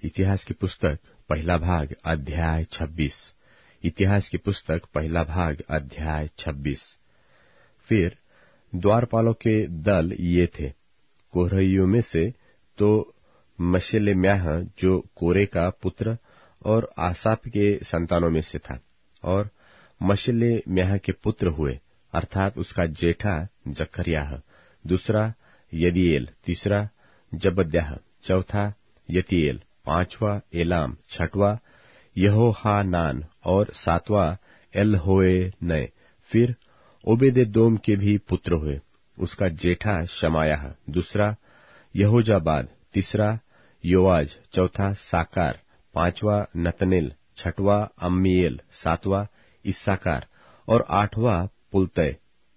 इतिहास की पुस्तक पहला भाग अध्याय 26। इतिहास की पुस्तक पहला भाग अध्याय 26। फिर द्वारपालों के दल ये थे। कोरहियों में से तो मशेलेम्याह जो कोरे का पुत्र और आसाप के संतानों में से था, और मशेलेम्याह के पुत्र हुए, अर्थात उसका जेठा जकर्याह, दूसरा यदीएल, तीसरा जबद्याह, चौथा यतीएल, पांचवा एलाम, छठवां यहोहानान और सातवां एलहोएनै। फिर ओबेदेदोम के भी पुत्र हुए। उसका जेठा शमायाह, दूसरा यहोजाबाद, तीसरा योआज, चौथा साकार, पांचवा नतनेल, छठवां अम्मीएल, सातवां इस्साकार और आठवां पुलतय,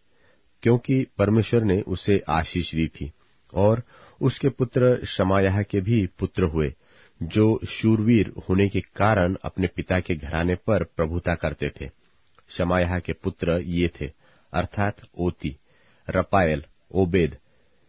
क्योंकि परमेश्वर ने उसे आशीष दी थी। और उसके पुत्र शमायाह के भी पुत्र हुए, जो शूरवीर होने के कारण अपने पिता के घराने पर प्रभुता करते थे। शमायाह के पुत्र ये थे, अर्थात ओती, रपायल, ओबेद,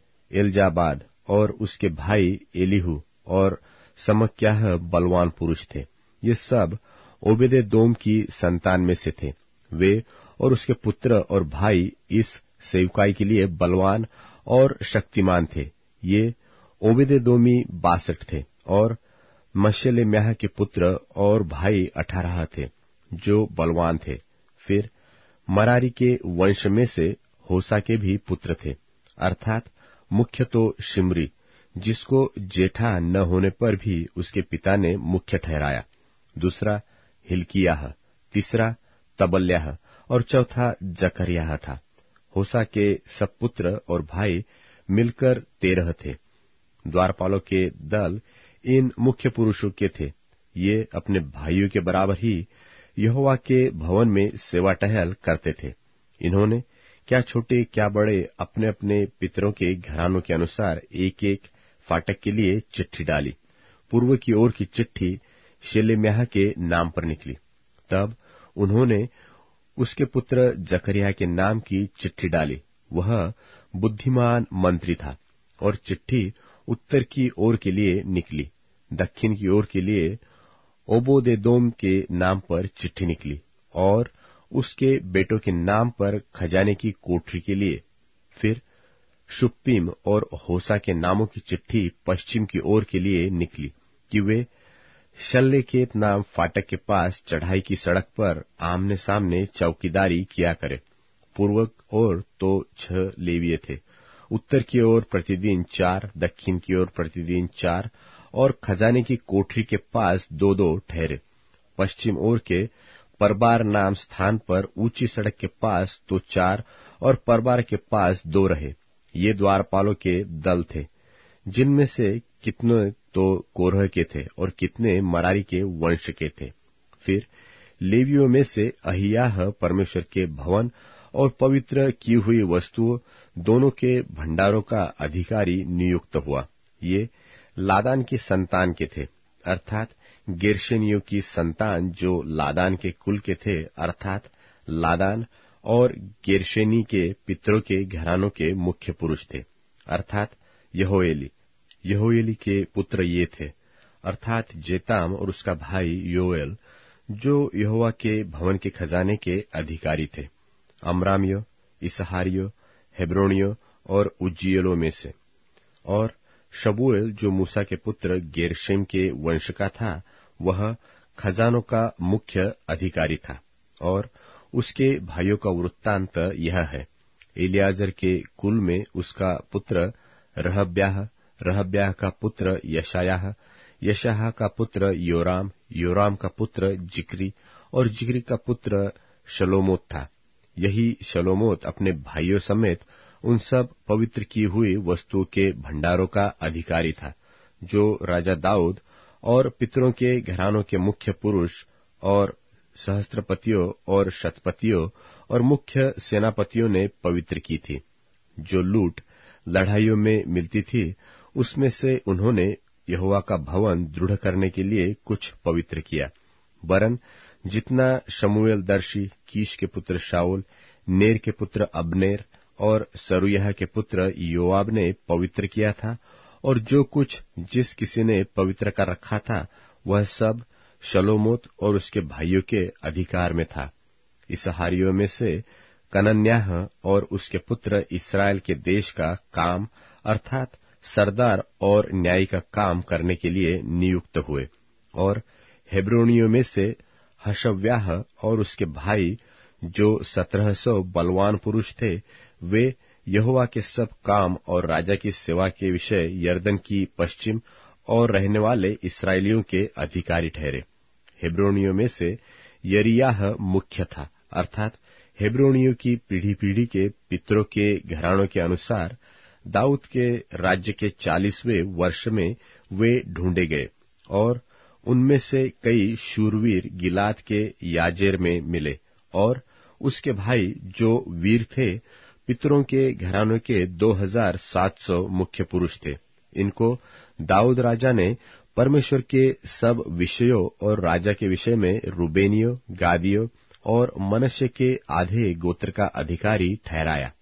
एलजाबाद और उसके भाई एलीहू और समक्याह बलवान पुरुष थे। ये सब ओबेदेदोम की संतान में से थे। वे और उसके पुत्र और भाई इस सेवकाई के लिए बलवान और शक्तिमान थे। ये ओबेदेदोमी 62 थे, और मशेलेम्याह के पुत्र और भाई 18 थे, जो बलवान थे। फिर मरारी के वंश में से होसा के भी पुत्र थे, अर्थात मुख्य तो शिमरी, जिसको जेठा न होने पर भी उसके पिता ने मुख्य ठहराया, दूसरा हिल्कियाह, तीसरा तबल्याह और चौथा जकर्याह था। होसा के सब पुत्र और भाई मिलकर 13 थे। द्वारपालों के दल इन मुख्य पुरुषों के थे। ये अपने भाइयों के बराबर ही यहोवा के भवन में सेवा टहल करते थे। इन्होंने क्या छोटे क्या बड़े अपने अपने पितरों के घरानों के अनुसार एक एक फाटक के लिए चिट्ठी डाली। पूर्व की ओर की चिट्ठी शेलेम्याह के नाम पर निकली। तब उन्होंने उसके पुत्र जकर्याह के नाम की चिट्ठी डाली। वह बुद्धिमान मंत्री था, और चिट्ठी उत्तर की ओर के लिए निकली। दक्षिण की ओर के लिए ओबोदेदोम के नाम पर चिट्ठी निकली, और उसके बेटों के नाम पर खजाने की कोठरी के लिए। फिर शुप्पीम और होसा के नामों की चिट्ठी पश्चिम की ओर के लिए निकली, कि वे शल्लेकेत नाम फाटक के पास चढ़ाई की सड़क पर आमने सामने चौकीदारी किया करे। पूर्व ओर तो 6 लेवीय थे, उत्तर की ओर प्रतिदिन 4, दक्षिण की ओर प्रतिदिन 4, और खजाने की कोठरी के पास 2-2 ठहरे। पश्चिम ओर के परबार नाम स्थान पर ऊंची सड़क के पास तो 4 और परबार के पास 2 रहे। ये द्वारपालों के दल थे, जिनमें से कितने तो कोरह के थे और कितने मरारी के वंश के थे। फिर लेवियों में से अहियाह परमेश्वर के भवन और पवित्र की हुई वस्तुओं दोनों के भंडारों का अधिकारी नियुक्त हुआ। ये लादान की संतान के थे, अर्थात गेर्शनियों की संतान जो लादान के कुल के थे, अर्थात लादान और गेर्शनी के पितरों के घरानों के मुख्य पुरुष थे, अर्थात यहोएली। यहोएली के पुत्र ये थे, अर्थात जेताम और उसका भाई योएल, जो यहोवा के भवन के खजाने के अधिकारी थे, अमरामियो, इसहारियो, हेब्रोनियो और उज्जीएलों में से। और शबूएल जो मूसा के पुत्र गेर्शम के वंश का था, वह खजानों का मुख्य अधिकारी था। और उसके भाइयों का वृत्तांत यह है। एलियाजर के कुल में उसका पुत्र रहब्याह, रहब्याह का पुत्र यशायाह, यशायाह का पुत्र योराम, योराम का पुत्र जिक्री, और जिक्री का पुत्र शलोमोत था। यही शलोमोत अपने भाइयों समेत उन सब पवित्र की हुई वस्तुओं के भंडारों का अधिकारी था, जो राजा दाऊद और पितरों के घरानों के मुख्य पुरुष और सहस्त्रपतियों और शतपतियों और मुख्य सेनापतियों ने पवित्र की थी। जो लूट लड़ाइयों में मिलती थी, उसमें से उन्होंने यहोवा का भवन दृढ़ करने के लिए कुछ पवित्र किया। वरन जितना शमूएल दर्शी, कीश के पुत्र शाऊल, नेर के पुत्र अब्नेर और सरूयाह के पुत्र योआब ने पवित्र किया था, और जो कुछ जिस किसी ने पवित्र कर रखा था वह सब शलोमोत और उसके भाइयों के अधिकार में था। इसहारियों में से कनन्याह और उसके पुत्र इस्राएल के देश का काम अर्थात सरदार और न्याय का काम करने के लिए नियुक्त हुए। और हेब्रोनियों में से हशव्याह और उसके भाई जो 1700 बलवान पुरुष थे, वे यहोवा के सब काम और राजा की सेवा के विषय यरदन की पश्चिम और रहने वाले इस्राएलियों के अधिकारी ठहरे। हेब्रोनियों में से यरियाह मुख्य था, अर्थात हेब्रोनियों की पीढ़ी पीढ़ी के पितरों के घरानों के अनुसार दाऊद के राज्य के 40वें वर्ष में वे ढूंढे गए, और उनमें से कई शूरवीर गिलाद के याजेर में मिले। और उसके भाई जो वीर थे, पितरों के घरानों के 2700 मुख्य पुरुष थे। इनको दाऊद राजा ने परमेश्वर के सब विषयों और राजा के विषय में रूबेनियों, गादियों और मनश्शे के आधे गोत्र का अधिकारी ठहराया।